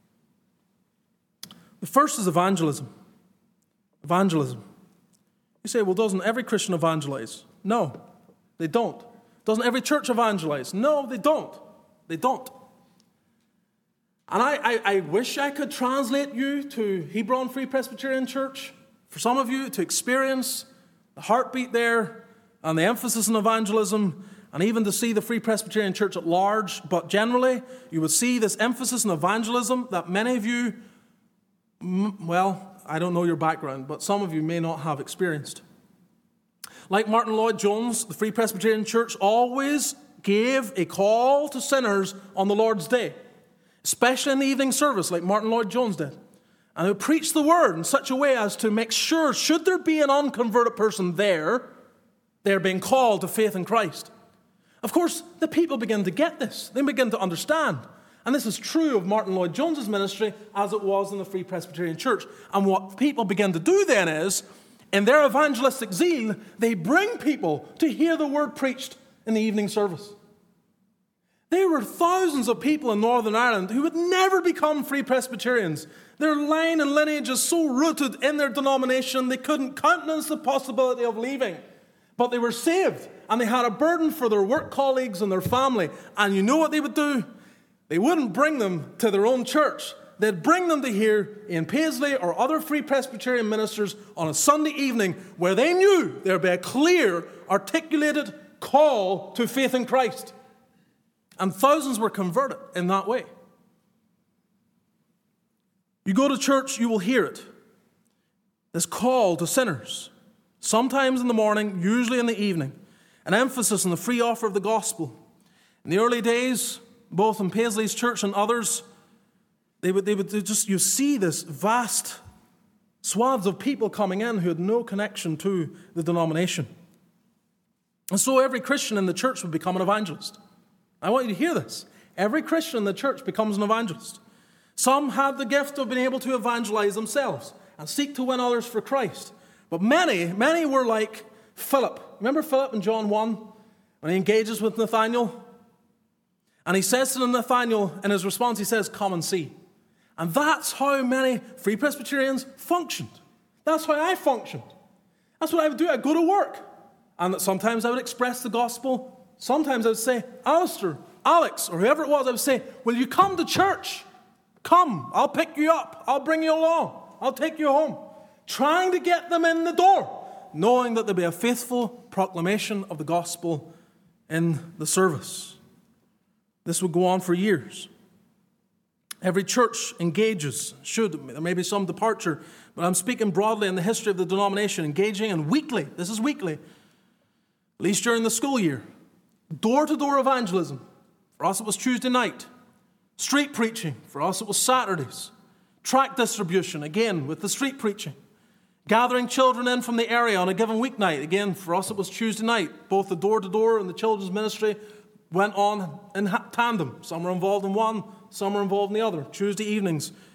Speaker 1: The first is evangelism. Evangelism. You say, well, doesn't every Christian evangelize? No, they don't. Doesn't every church evangelize? No, they don't. They don't. And I wish I could translate you to Hebron Free Presbyterian Church, for some of you to experience the heartbeat there and the emphasis on evangelism, and even to see the Free Presbyterian Church at large. But generally, you would see this emphasis on evangelism that many of you, well, I don't know your background, but some of you may not have experienced. Like Martin Lloyd-Jones, the Free Presbyterian Church always gave a call to sinners on the Lord's Day, especially in the evening service, like Martin Lloyd-Jones did. And he preached the word in such a way as to make sure, should there be an unconverted person there, they're being called to faith in Christ. Of course, the people begin to get this. They begin to understand. And this is true of Martin Lloyd-Jones' ministry as it was in the Free Presbyterian Church. And what people begin to do then is, in their evangelistic zeal, they bring people to hear the word preached in the evening service. There were thousands of people in Northern Ireland who would never become Free Presbyterians. Their line and lineage is so rooted in their denomination, they couldn't countenance the possibility of leaving. But they were saved, and they had a burden for their work colleagues and their family. And you know what they would do? They wouldn't bring them to their own church. They'd bring them to hear Ian Paisley or other Free Presbyterian ministers on a Sunday evening where they knew there'd be a clear, articulated call to faith in Christ. And thousands were converted in that way. You go to church, you will hear it. This call to sinners, sometimes in the morning, usually in the evening. An emphasis on the free offer of the gospel. In the early days, both in Paisley's church and others, you see this vast swaths of people coming in who had no connection to the denomination. And so every Christian in the church would become an evangelist. I want you to hear this. Every Christian in the church becomes an evangelist. Some had the gift of being able to evangelize themselves and seek to win others for Christ. But many were like Philip. Remember Philip in John 1 when he engages with Nathanael? And he says to Nathanael, in his response, he says, "Come and see." And that's how many Free Presbyterians functioned. That's how I functioned. That's what I would do. I'd go to work. And sometimes I would express the gospel. Sometimes I would say, "Alistair, Alex," or whoever it was, I would say, "Will you come to church? Come, I'll pick you up. I'll bring you along. I'll take you home." Trying to get them in the door, knowing that there'll be a faithful proclamation of the gospel in the service. This would go on for years. Every church engages, there may be some departure, but I'm speaking broadly in the history of the denomination, engaging in weekly, this is weekly, at least during the school year, door-to-door evangelism. For us it was Tuesday night. Street preaching. For us it was Saturdays. Tract distribution, again, with the street preaching. Gathering children in from the area on a given weeknight. Again, for us it was Tuesday night. Both the door-to-door and the children's ministry went on in tandem. Some were involved in one, some were involved in the other. Tuesday evenings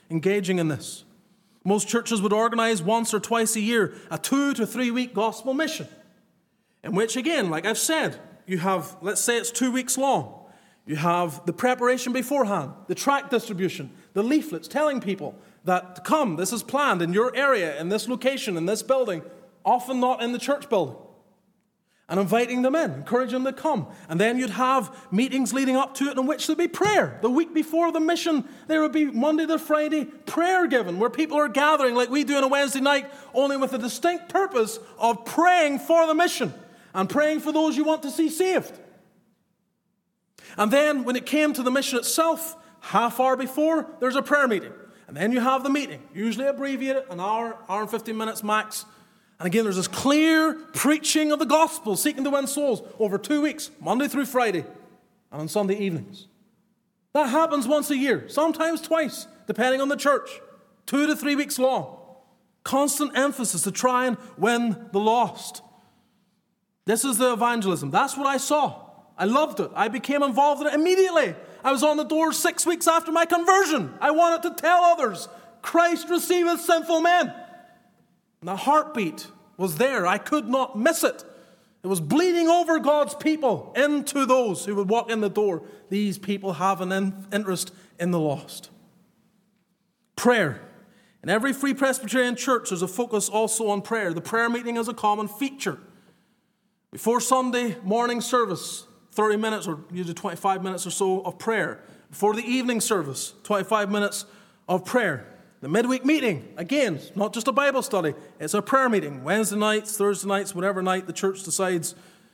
Speaker 1: engaging in this. Most churches would organize once or twice a year a 2 to 3 week gospel mission, in which, again, like I've said, you have, let's say it's 2 weeks long. You have the preparation beforehand, the tract distribution, the leaflets telling people that to come, this is planned in your area, in this location, in this building, often not in the church building. And inviting them in, encouraging them to come. And then you'd have meetings leading up to it in which there'd be prayer. The week before the mission, there would be Monday to Friday prayer given, where people are gathering like we do on a Wednesday night, only with the distinct purpose of praying for the mission and praying for those you want to see saved. And then when it came to the mission itself, half hour before, there's a prayer meeting. And then you have the meeting, usually abbreviated, an hour and 15 minutes max. And again, there's this clear preaching of the gospel, seeking to win souls over 2 weeks, Monday through Friday, and on Sunday evenings. That happens once a year, sometimes twice, depending on the church. 2 to 3 weeks long. Constant emphasis to try and win the lost. This is the evangelism. That's what I saw. I loved it. I became involved in it immediately. I was on the doors 6 weeks after my conversion. I wanted to tell others, Christ receiveth sinful men. And the heartbeat was there. I could not miss it. It was bleeding over God's people into those who would walk in the door. These people have an interest in the lost. Prayer. In every Free Presbyterian church, there's a focus also on prayer. The prayer meeting is a common feature. Before Sunday morning service, 30 minutes or usually 25 minutes or so of prayer. Before the evening service, 25 minutes of prayer. The midweek meeting, again, not just a Bible study, it's a prayer meeting. Wednesday nights, Thursday nights, whatever night the church decides.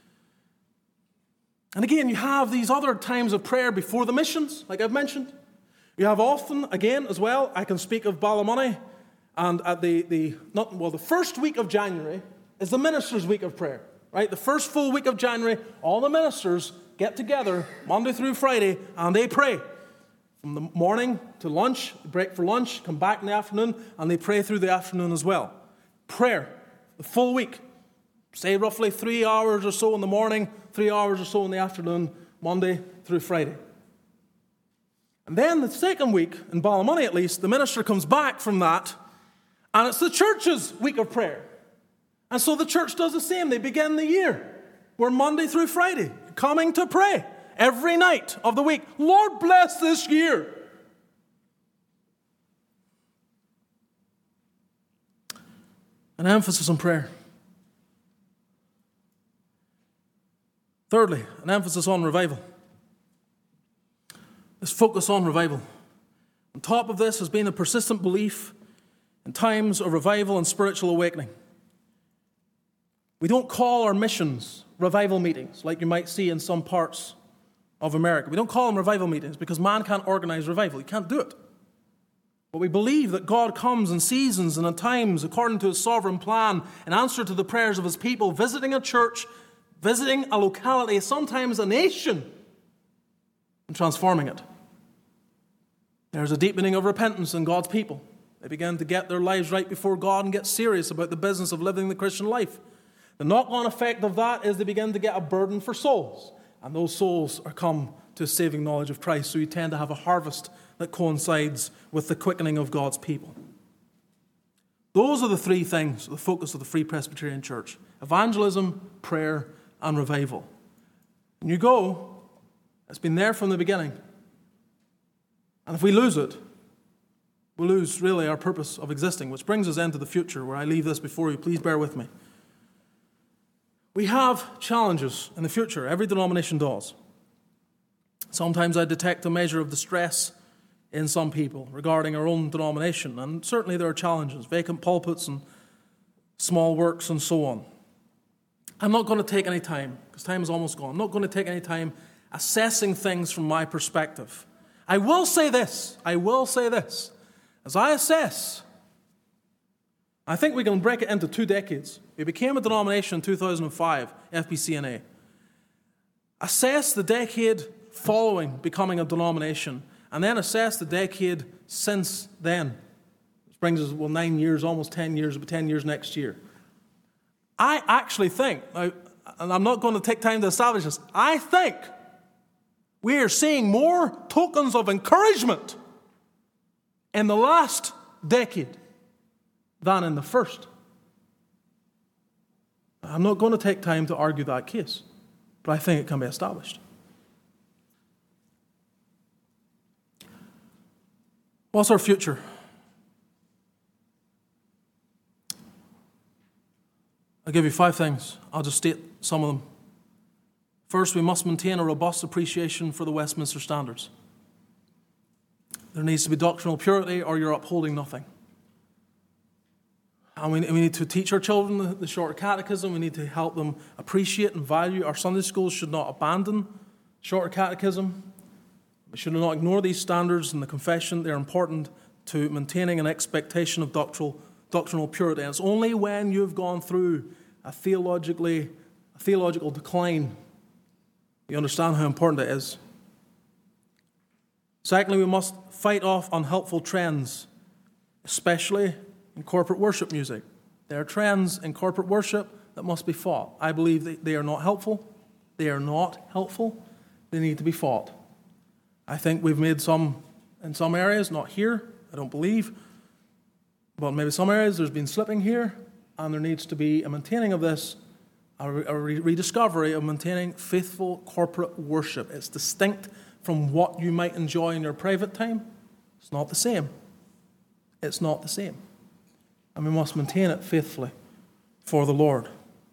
Speaker 1: And again, you have these other times of prayer before the missions, like I've mentioned. You have often, again, as well, I can speak of Ballymoney, and at the first week of January is the ministers' week of prayer. Right, the first full week of January, all the ministers get together Monday through Friday and they pray. From the morning to lunch, break for lunch, come back in the afternoon, and they pray through the afternoon as well. Prayer, the full week. Say roughly 3 hours or so in the morning, 3 hours or so in the afternoon, Monday through Friday. And then the second week, in Ballymoney at least, the minister comes back from that, and it's the church's week of prayer. And so the church does the same. They begin the year. We're Monday through Friday, coming to pray every night of the week. Lord, bless this year. An emphasis on prayer. Thirdly, an emphasis on revival. This focus on revival. On top of this has been a persistent belief in times of revival and spiritual awakening. We don't call our missions revival meetings like you might see in some parts of America. We don't call them revival meetings because man can't organize revival. He can't do it. But we believe that God comes in seasons and at times according to his sovereign plan in answer to the prayers of his people, visiting a church, visiting a locality, sometimes a nation, and transforming it. There's a deepening of repentance in God's people. They begin to get their lives right before God and get serious about the business of living the Christian life. The knock-on effect of that is they begin to get a burden for souls. And those souls are come to a saving knowledge of Christ. So you tend to have a harvest that coincides with the quickening of God's people. Those are the three things, the focus of the Free Presbyterian Church. Evangelism, prayer, and revival. And you go, it's been there from the beginning. And if we lose it, we lose really our purpose of existing, which brings us into the future where I leave this before you. Please bear with me. We have challenges in the future. Every denomination does. Sometimes I detect a measure of distress in some people regarding our own denomination. And certainly there are challenges, vacant pulpits and small works and so on. I'm not going to take any time, because time is almost gone. I'm not going to take any time assessing things from my perspective. I will say this. As I assess, I think we can break it into 2 decades. We became a denomination in 2005, FPCNA. Assess the decade following becoming a denomination, and then assess the decade since then. Which brings us, 9 years, almost 10 years, it'll be 10 years next year. I actually think, and I'm not going to take time to establish this, I think we are seeing more tokens of encouragement in the last decade than in the first. I'm not going to take time to argue that case, but I think it can be established. What's our future? I'll give you 5 things. I'll just state some of them. First, we must maintain a robust appreciation for the Westminster Standards. There needs to be doctrinal purity, or you're upholding nothing. And we need to teach our children the Shorter Catechism. We need to help them appreciate and value. Our Sunday schools should not abandon Shorter Catechism. We should not ignore these standards in the confession. They're important to maintaining an expectation of doctrinal purity. And it's only when you've gone through a theological decline you understand how important it is. Secondly, we must fight off unhelpful trends, especially in corporate worship music. There are trends in corporate worship that must be fought. I believe they are not helpful. They are not helpful. They need to be fought. I think we've made some, in some areas, not here, I don't believe, but maybe some areas there's been slipping here, and there needs to be a maintaining of this, a rediscovery of maintaining faithful corporate worship. It's distinct from what you might enjoy in your private time. It's not the same. It's not the same. And we must maintain it faithfully for the Lord.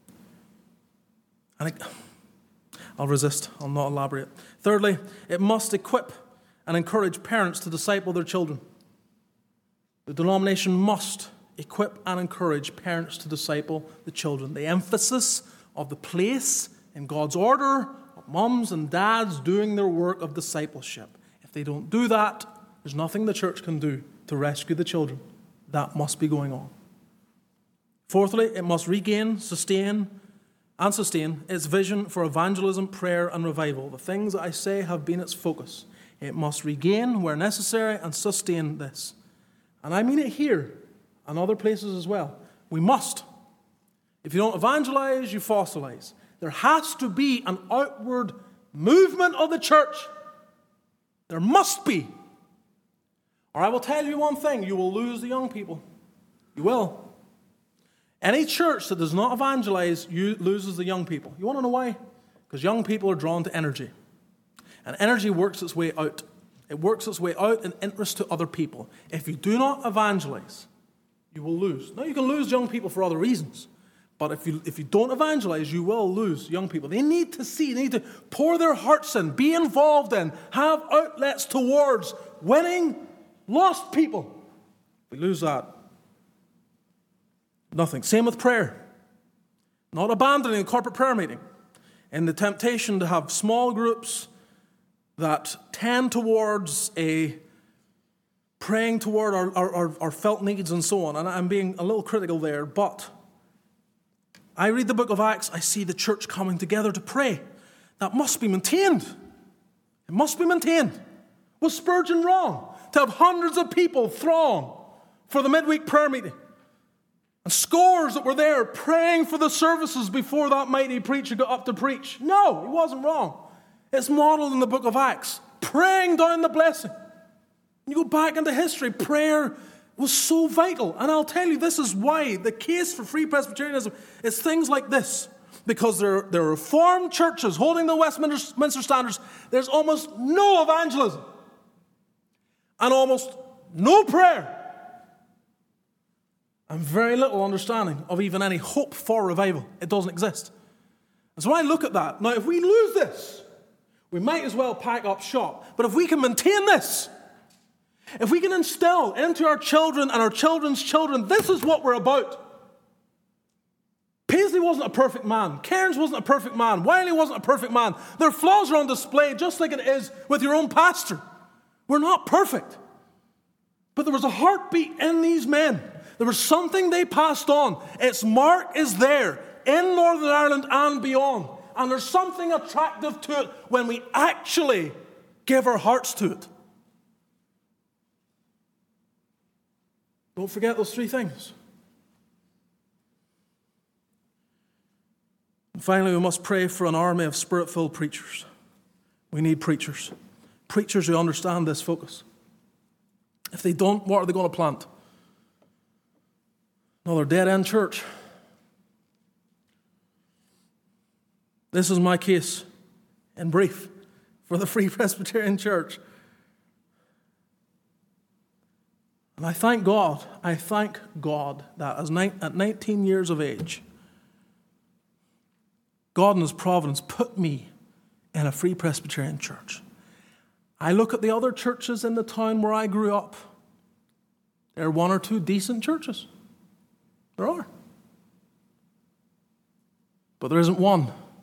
Speaker 1: And I'll resist. I'll not elaborate. Thirdly, it must equip and encourage parents to disciple their children. The denomination must equip and encourage parents to disciple the children. The emphasis of the place in God's order of mums and dads doing their work of discipleship. If they don't do that, there's nothing the church can do to rescue the children. That must be going on. Fourthly, it must regain, sustain its vision for evangelism, prayer, and revival. The things that I say have been its focus. It must regain, where necessary, and sustain this. And I mean it here and other places as well. We must. If you don't evangelize, you fossilize. There has to be an outward movement of the church. There must be. Or I will tell you one thing, you will lose the young people. You will. Any church that does not evangelize loses the young people. You want to know why? Because young people are drawn to energy. And energy works its way out. It works its way out in interest to other people. If you do not evangelize, you will lose. Now, you can lose young people for other reasons. But if you don't evangelize, you will lose young people. They need to see, they need to pour their hearts in, be involved in, have outlets towards winning lost people. We lose that. Nothing. Same with prayer. Not abandoning a corporate prayer meeting. In the temptation to have small groups that tend towards a praying toward our felt needs and so on. And I'm being a little critical there, but I read the book of Acts, I see the church coming together to pray. That must be maintained. It must be maintained. Was Spurgeon wrong to have hundreds of people throng for the midweek prayer meeting? And scores that were there praying for the services before that mighty preacher got up to preach. No, he wasn't wrong. It's modeled in the book of Acts. Praying down the blessing. You go back into history, prayer was so vital. And I'll tell you, this is why the case for free Presbyterianism is things like this. Because there are Reformed churches holding the Westminster Standards. There's almost no evangelism. And almost no prayer. And very little understanding of even any hope for revival. It doesn't exist. And so when I look at that, now if we lose this, we might as well pack up shop. But if we can maintain this, if we can instill into our children and our children's children, this is what we're about. Paisley wasn't a perfect man. Cairns wasn't a perfect man. Wiley wasn't a perfect man. Their flaws are on display just like it is with your own pastor. We're not perfect. But there was a heartbeat in these men. There was something they passed on. Its mark is there in Northern Ireland and beyond. And there's something attractive to it when we actually give our hearts to it. Don't forget those 3 things. And finally, we must pray for an army of Spirit-filled preachers. We need preachers. Preachers who understand this focus. If they don't, what are they going to plant? Another dead-end church. This is my case, in brief, for the Free Presbyterian Church. And I thank God that at 19 years of age, God in His providence put me in a Free Presbyterian church. I look at the other churches in the town where I grew up. There are one or two decent churches. There are. But there isn't one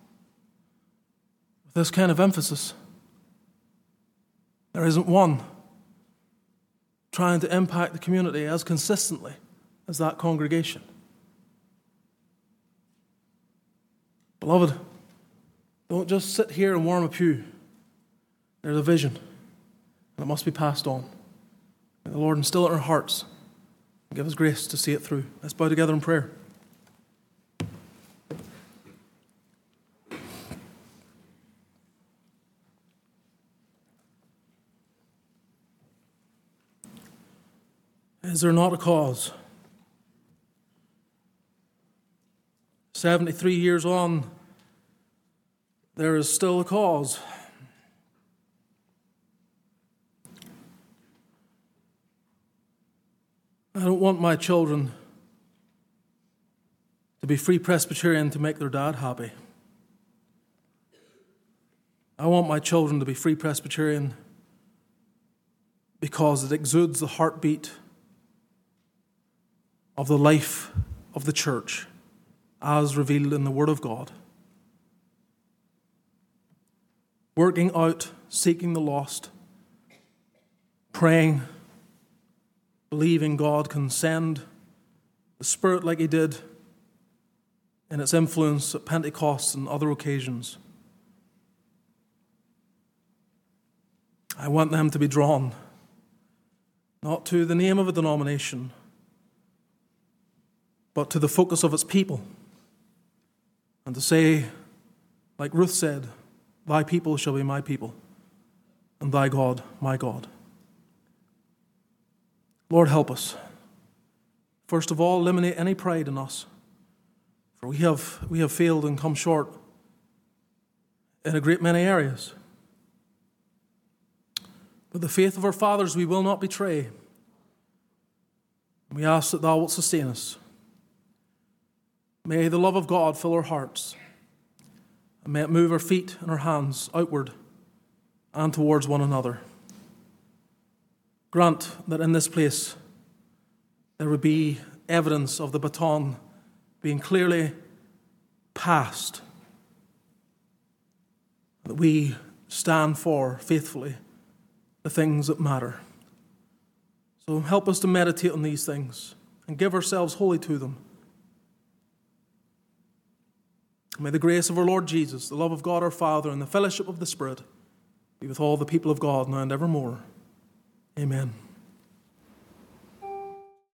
Speaker 1: with this kind of emphasis. There isn't one trying to impact the community as consistently as that congregation. Beloved, don't just sit here and warm a pew. There's a vision, and it must be passed on. May the Lord instill it in our hearts and give us grace to see it through. Let's bow together in prayer. Is there not a cause? 73 years on, there is still a cause. I don't want my children to be Free Presbyterian to make their dad happy. I want my children to be Free Presbyterian because it exudes the heartbeat of the life of the church as revealed in the Word of God. Working out, seeking the lost, praying, believing God can send the Spirit like He did in its influence at Pentecost and other occasions. I want them to be drawn, not to the name of a denomination, but to the focus of its people. And to say, like Ruth said, thy people shall be my people, and thy God, my God. Lord, help us. First of all, eliminate any pride in us, for we have failed and come short in a great many areas. But the faith of our fathers we will not betray. We ask that thou wilt sustain us. May the love of God fill our hearts, and may it move our feet and our hands outward and towards one another. Grant that in this place there would be evidence of the baton being clearly passed, that we stand for faithfully the things that matter. So help us to meditate on these things and give ourselves wholly to them. May the grace of our Lord Jesus, the love of God our Father, and the fellowship of the Spirit be with all the people of God now and evermore. Amen.